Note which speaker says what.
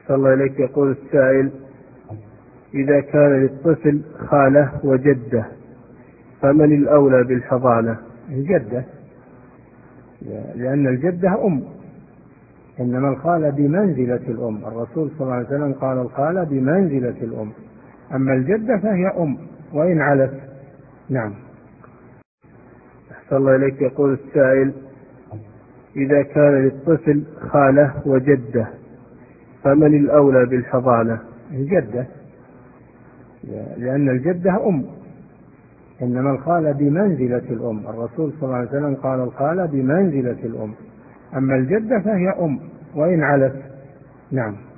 Speaker 1: أحسن الله إليك. يقول السائل: إذا كان للطفل خالة وجدة فمن الأولى بالحضانة؟
Speaker 2: الجدة، لأن الجدة أم، إنما الخالة بمنزلة الأم. الرسول صلى الله عليه وسلم قال الخالة بمنزلة الأم، أما الجدة فهي أم وإن علت. نعم.
Speaker 1: أحسن الله إليك. يقول السائل: إذا كان للطفل خالة وجدة فمن الأولى بالحضانة؟
Speaker 2: الجدة، لأن الجدة أم، إنما الخالة بمنزلة الأم. الرسول صلى الله عليه وسلم قال الخالة بمنزلة الأم، أما الجدة فهي أم وإن علت. نعم.